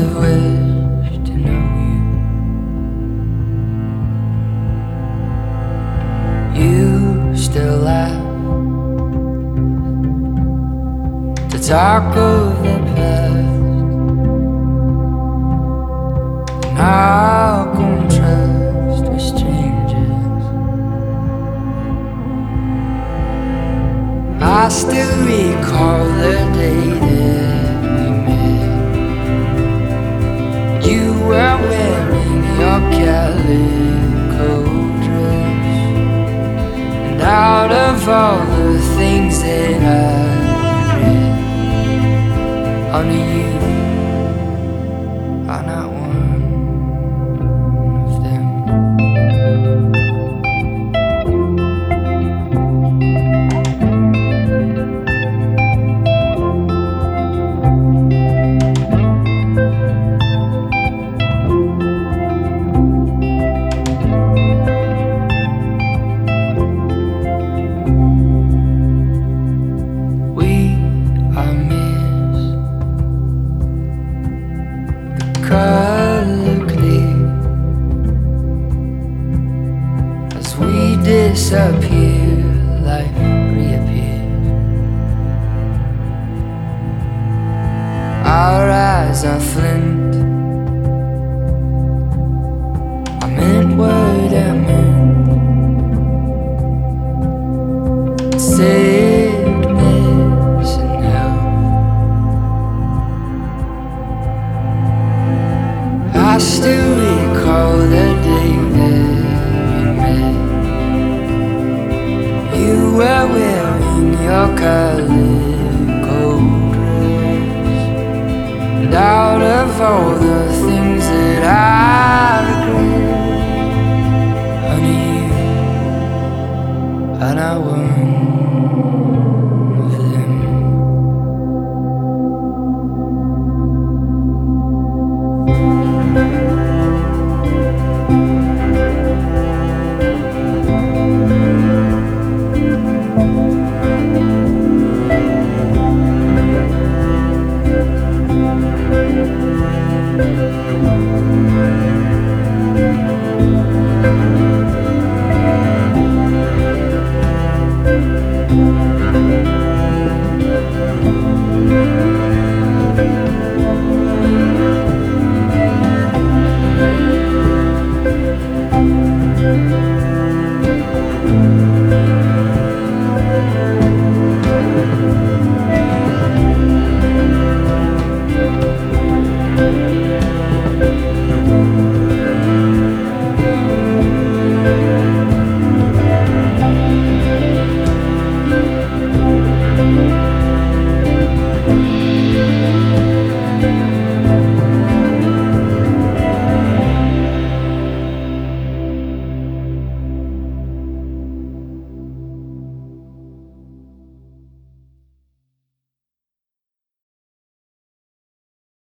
have wished to know you. You still laugh to talk of the past, and how contrast with strangers. I still recall the day that we met. You were wearing your calico dress, and out of all the things that I regret, only you are not one of them. We are missed, the color clear, as we disappear, life reappears. Our eyes are flint, I meant what I meant. Sickness and health, I still recall the day that we met. You were wearing your calico dress, and out of all the things that I regret, honey, you are not one of them.